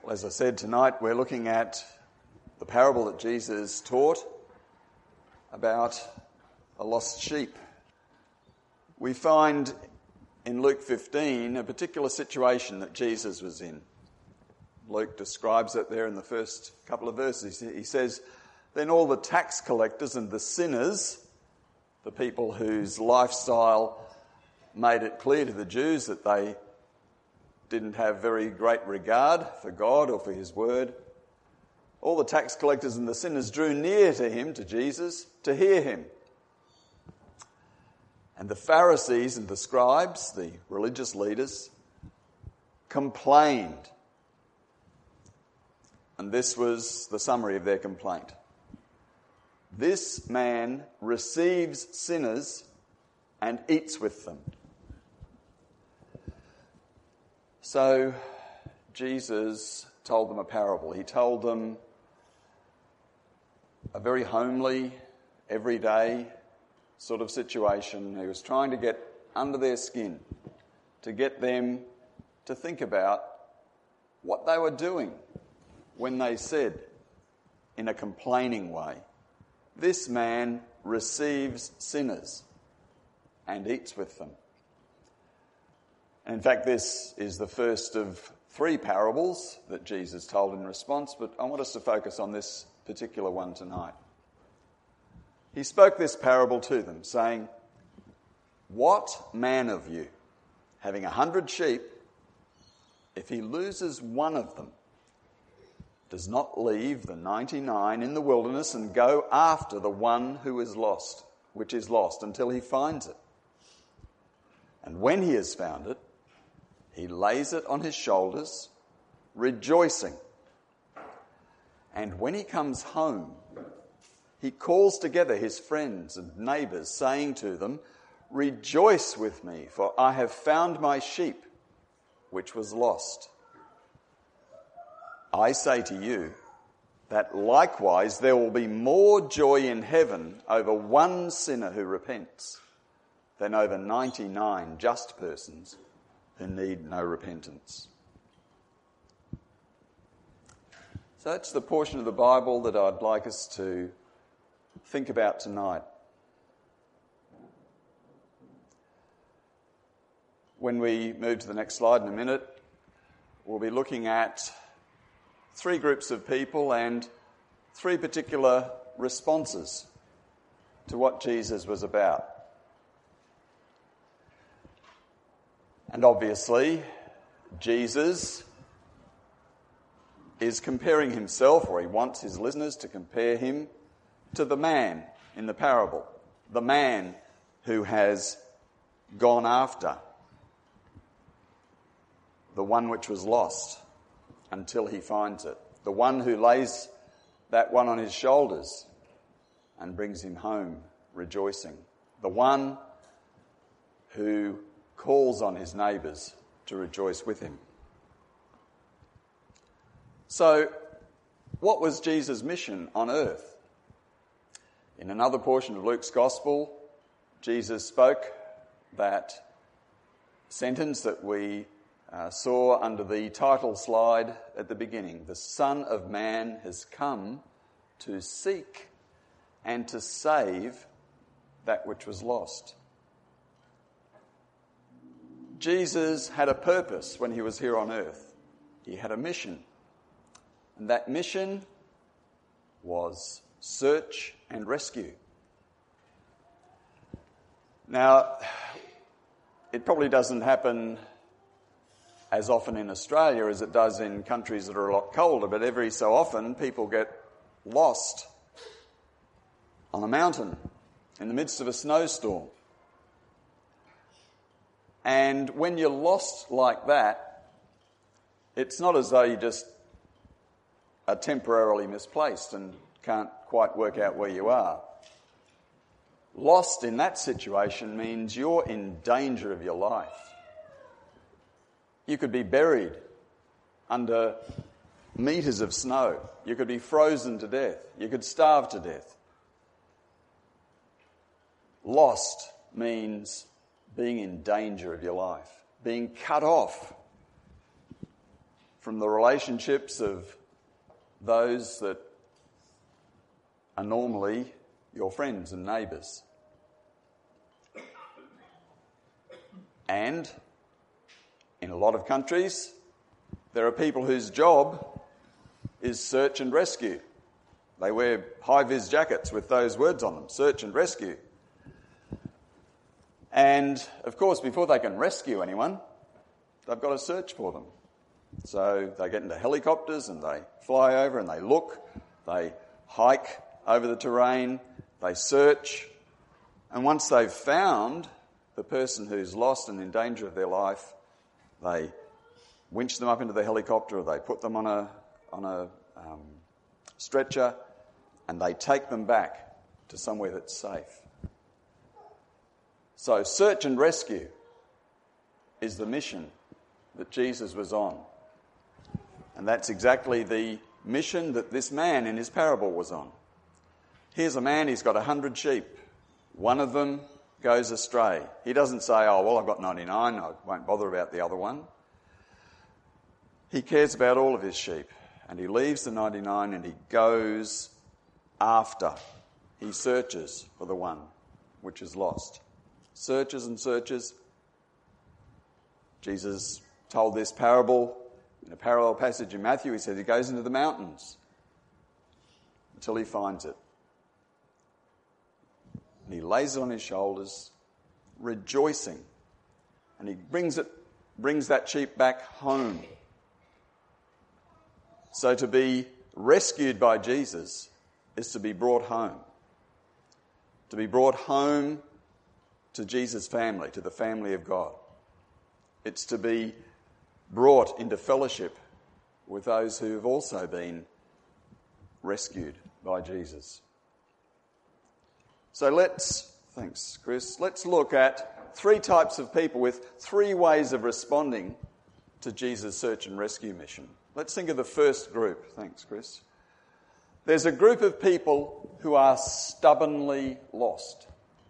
Well, as I said, tonight we're looking at the parable that Jesus taught about a lost sheep. We find in Luke 15 a particular situation that Jesus was in. Luke describes it there in the first couple of verses. He says, "Then all the tax collectors and the sinners," the people whose lifestyle made it clear to the Jews that they didn't have very great regard for God or for his word, all the tax collectors and the sinners drew near to him, to Jesus, to hear him. And the Pharisees and the scribes, the religious leaders, complained. And this was the summary of their complaint. "This man receives sinners and eats with them." So Jesus told them a parable. He told them a very homely, everyday sort of situation. He was trying to get under their skin, to get them to think about what they were doing when they said, in a complaining way, "This man receives sinners and eats with them." And in fact, this is the first of three parables that Jesus told in response, but I want us to focus on this particular one tonight. He spoke this parable to them, saying, "What man of you, having 100 sheep, if he loses one of them, does not leave the 99 in the wilderness and go after the one which is lost, until he finds it? And when he has found it, he lays it on his shoulders, rejoicing. And when he comes home, he calls together his friends and neighbours, saying to them, 'Rejoice with me, for I have found my sheep, which was lost.' I say to you that likewise there will be more joy in heaven over one sinner who repents than over 99 just persons who need no repentance." So that's the portion of the Bible that I'd like us to think about tonight. When we move to the next slide in a minute, we'll be looking at three groups of people and three particular responses to what Jesus was about. And obviously, Jesus is comparing himself, or he wants his listeners to compare him to the man in the parable, the man who has gone after the one which was lost until he finds it, the one who lays that one on his shoulders and brings him home rejoicing, the one who calls on his neighbours to rejoice with him. So, what was Jesus' mission on earth? In another portion of Luke's Gospel, Jesus spoke that sentence that we saw under the title slide at the beginning. "The Son of Man has come to seek and to save that which was lost." Jesus had a purpose when he was here on earth. He had a mission. And that mission was search and rescue. Now, it probably doesn't happen as often in Australia as it does in countries that are a lot colder, but every so often people get lost on a mountain in the midst of a snowstorm. And when you're lost like that, it's not as though you just are temporarily misplaced and can't quite work out where you are. Lost in that situation means you're in danger of your life. You could be buried under meters of snow. You could be frozen to death. You could starve to death. Lost means being in danger of your life, being cut off from the relationships of those that are normally your friends and neighbours. And in a lot of countries, there are people whose job is search and rescue. They wear high-vis jackets with those words on them, search and rescue. And, of course, before they can rescue anyone, they've got to search for them. So they get into helicopters and they fly over and they look, they hike over the terrain, they search, and once they've found the person who's lost and in danger of their life, they winch them up into the helicopter, or they put them on a stretcher, and they take them back to somewhere that's safe. So search and rescue is the mission that Jesus was on. And that's exactly the mission that this man in his parable was on. Here's a man, he's got 100 sheep. One of them goes astray. He doesn't say, oh, well, I've got 99, I won't bother about the other one. He cares about all of his sheep. And he leaves the 99 and he goes after. He searches for the one which is lost. Searches and searches. Jesus told this parable in a parallel passage in Matthew. He said he goes into the mountains until he finds it. And he lays it on his shoulders, rejoicing. And he brings that sheep back home. So to be rescued by Jesus is to be brought home. To be brought home to Jesus' family, to the family of God. It's to be brought into fellowship with those who have also been rescued by Jesus. So thanks Chris, let's look at 3 types of people with 3 ways of responding to Jesus' search and rescue mission. Let's think of the first group. Thanks Chris. There's a group of people who are stubbornly lost.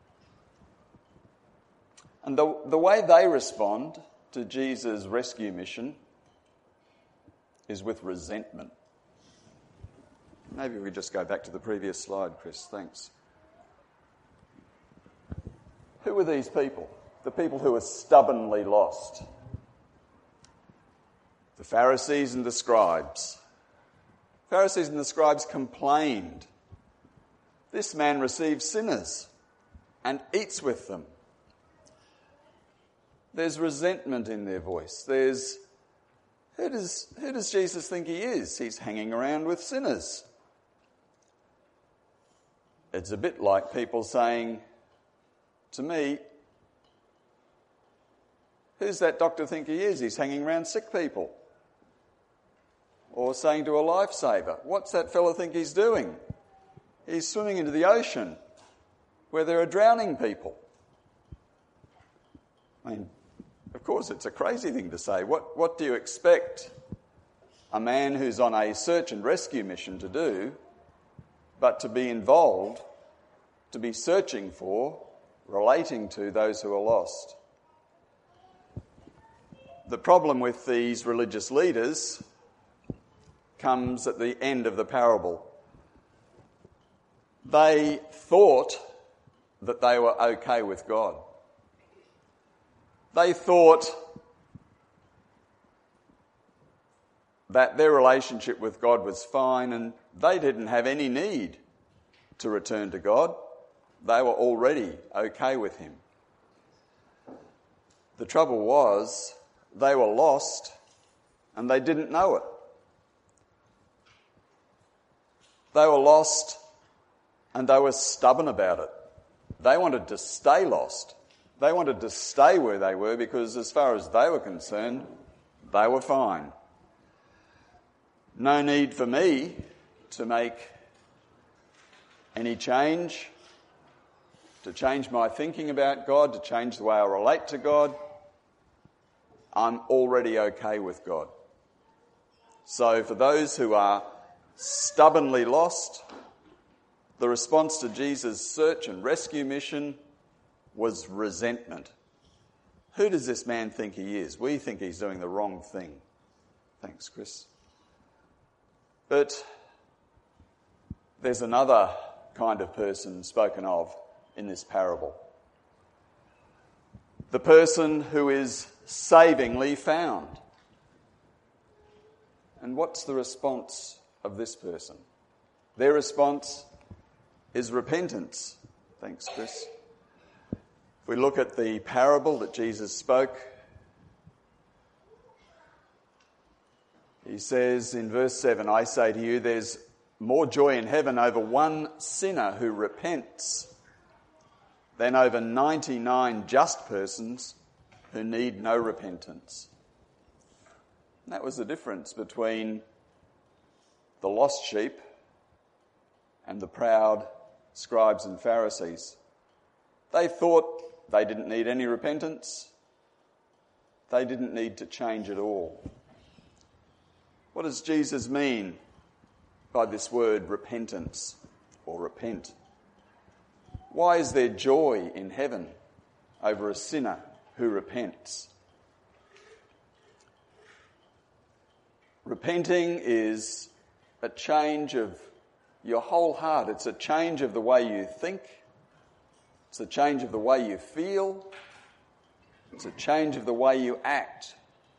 And the way they respond to Jesus' rescue mission is with resentment. Maybe we just go back to the previous slide, Chris. Thanks. Who are these people? The people who are stubbornly lost. The Pharisees and the scribes. Pharisees and the scribes complained. This man receives sinners and eats with them. There's resentment in their voice. Who does Jesus think he is? He's hanging around with sinners. It's a bit like people saying to me, who's that doctor think he is? He's hanging around sick people. Or saying to a lifesaver, what's that fella think he's doing? He's swimming into the ocean where there are drowning people. I mean, of course, it's a crazy thing to say. What do you expect a man who's on a search and rescue mission to do, but to be involved, to be searching for, relating to those who are lost? The problem with these religious leaders comes at the end of the parable. They thought that they were okay with God. They thought that their relationship with God was fine and they didn't have any need to return to God. They were already okay with him. The trouble was they were lost and they didn't know it. They were lost and they were stubborn about it. They wanted to stay lost. They wanted to stay where they were because as far as they were concerned, they were fine. No need for me to make any change, to change my thinking about God, to change the way I relate to God. I'm already okay with God. So for those who are stubbornly lost, the response to Jesus' search and rescue mission was resentment. Who does this man think he is? We think he's doing the wrong thing. Thanks, Chris. But there's another kind of person spoken of in this parable. The person who is savingly found. And what's the response of this person? Their response is repentance. Thanks, Chris. If we look at the parable that Jesus spoke, he says in verse 7, I say to you, there's more joy in heaven over one sinner who repents than over 99 just persons who need no repentance. And that was the difference between the lost sheep and the proud scribes and Pharisees. They thought they didn't need any repentance. They didn't need to change at all. What does Jesus mean by this word repentance or repent? Why is there joy in heaven over a sinner who repents? Repenting is a change of your whole heart. It's a change of the way you think. It's a change of the way you feel. It's a change of the way you act.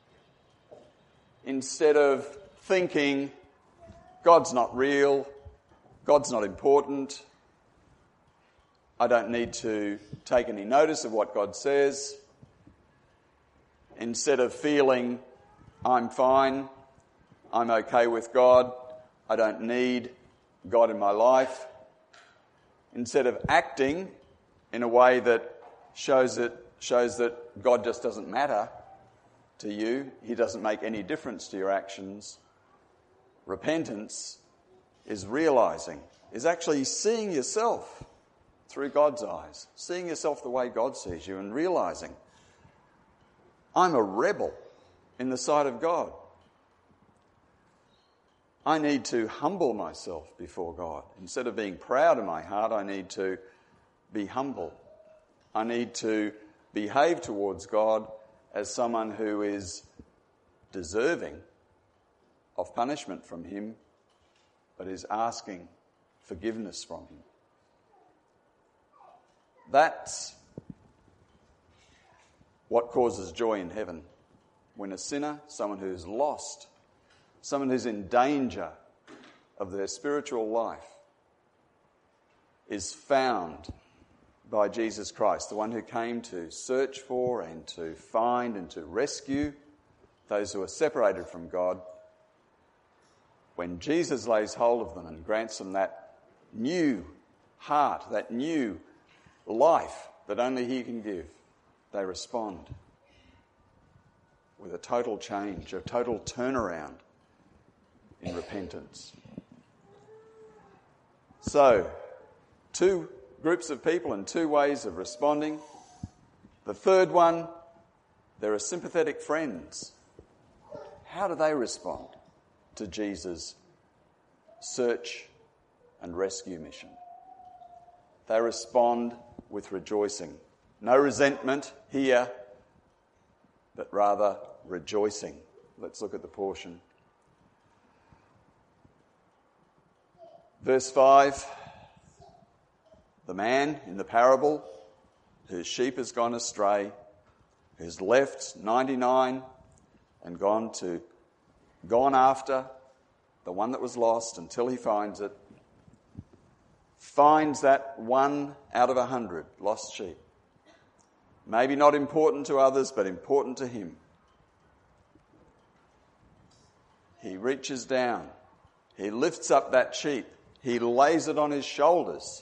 Instead of thinking, God's not real, God's not important, I don't need to take any notice of what God says. Instead of feeling, I'm fine, I'm okay with God, I don't need God in my life. Instead of acting in a way that shows that God just doesn't matter to you, he doesn't make any difference to your actions. Repentance is realizing, is actually seeing yourself through God's eyes, seeing yourself the way God sees you and realizing, I'm a rebel in the sight of God. I need to humble myself before God. Instead of being proud in my heart, I need to be humble. I need to behave towards God as someone who is deserving of punishment from him, but is asking forgiveness from him. That's what causes joy in heaven. When a sinner, someone who's lost, someone who's in danger of their spiritual life, is found by Jesus Christ, the one who came to search for and to find and to rescue those who are separated from God. When Jesus lays hold of them and grants them that new heart, that new life that only he can give, they respond with a total change, a total turnaround in repentance. So, two groups of people and two ways of responding. The third one, there are sympathetic friends. How do they respond to Jesus' search and rescue mission? They respond with rejoicing. No resentment here, but rather rejoicing. Let's look at the portion. Verse 5, the man in the parable whose sheep has gone astray, who's left 99 and gone after the one that was lost until he finds it, finds that one out of 100 lost sheep. Maybe not important to others, but important to him. He reaches down. He lifts up that sheep. He lays it on his shoulders.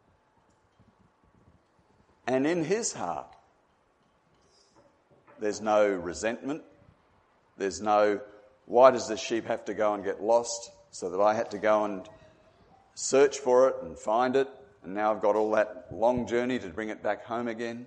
And in his heart, there's no resentment. There's no, why does this sheep have to go and get lost so that I had to go and search for it and find it, and now I've got all that long journey to bring it back home again?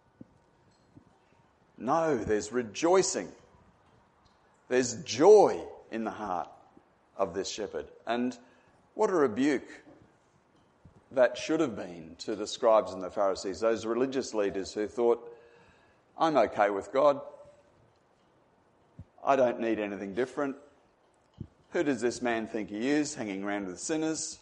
No, there's rejoicing. There's joy in the heart of this shepherd. And what a rebuke that should have been to the scribes and the Pharisees, those religious leaders who thought, I'm okay with God. I don't need anything different. Who does this man think he is, hanging around with sinners?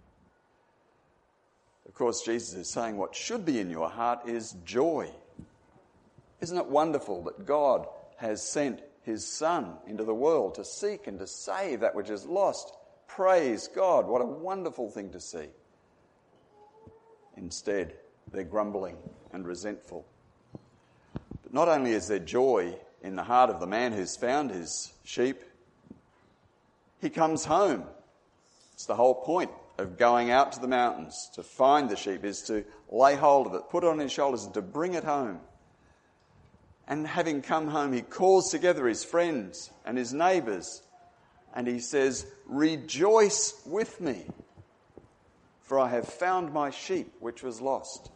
Of course, Jesus is saying what should be in your heart is joy. Isn't it wonderful that God has sent his Son into the world to seek and to save that which is lost? Praise God, what a wonderful thing to see. Instead, they're grumbling and resentful. But not only is there joy in the heart of the man who's found his sheep, he comes home. It's the whole point of going out to the mountains to find the sheep, is to lay hold of it, put it on his shoulders and to bring it home. And having come home, he calls together his friends and his neighbours and he says, "Rejoice with me, for I have found my sheep which was lost."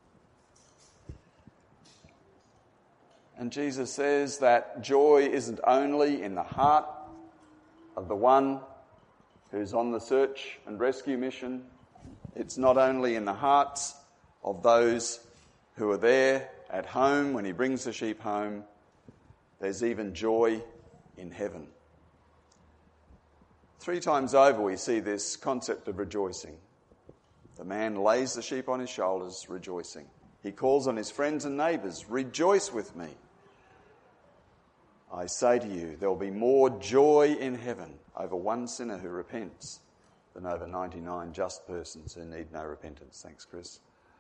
And Jesus says that joy isn't only in the heart of the one who's on the search and rescue mission. It's not only in the hearts of those who are there at home when he brings the sheep home. There's even joy in heaven. 3 times over we see this concept of rejoicing. The man lays the sheep on his shoulders, rejoicing. He calls on his friends and neighbours, "Rejoice with me." I say to you, there will be more joy in heaven over one sinner who repents than over 99 just persons who need no repentance. Thanks, Chris.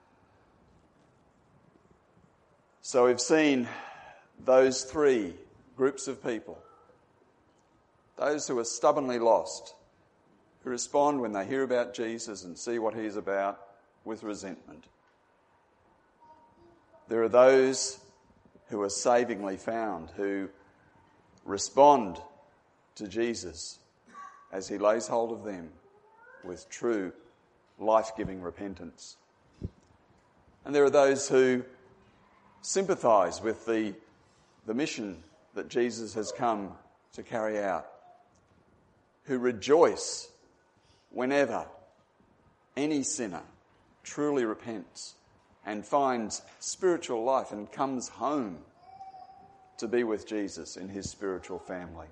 So we've seen those 3 groups of people. Those who are stubbornly lost, who respond when they hear about Jesus and see what he's about with resentment. There are those who are savingly found, who respond to Jesus as he lays hold of them with true life-giving repentance. And there are those who sympathise with the mission that Jesus has come to carry out, who rejoice whenever any sinner truly repents and finds spiritual life and comes home to be with Jesus in his spiritual family.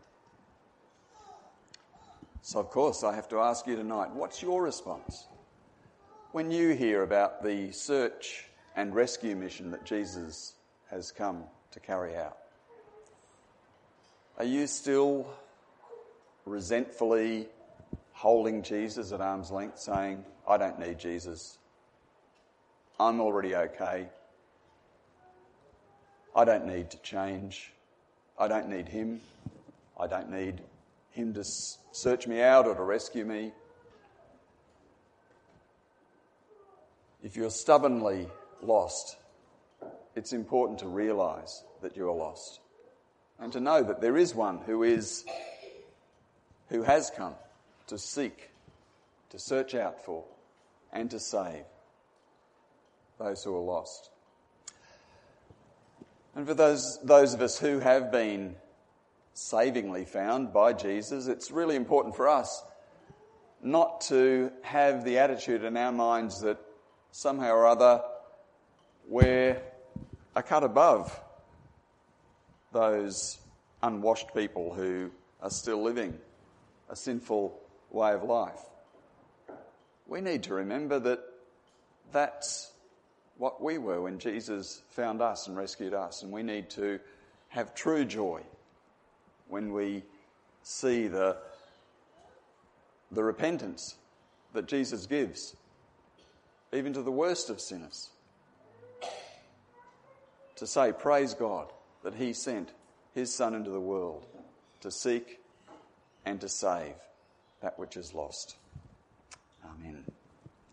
So, of course, I have to ask you tonight, what's your response when you hear about the search and rescue mission that Jesus has come to carry out? Are you still resentfully holding Jesus at arm's length, saying, "I don't need Jesus. I'm already okay. I don't need to change. I don't need him. I don't need him to search me out or to rescue me"? If you're stubbornly lost, it's important to realise that you are lost and to know that there is one who has come to seek, to search out for, and to save those who are lost. And for those of us who have been savingly found by Jesus, it's really important for us not to have the attitude in our minds that somehow or other we're a cut above those unwashed people who are still living a sinful way of life. We need to remember that that's what we were when Jesus found us and rescued us, and we need to have true joy when we see the repentance that Jesus gives, even to the worst of sinners, to say, praise God that he sent his Son into the world to seek and to save that which is lost. Amen.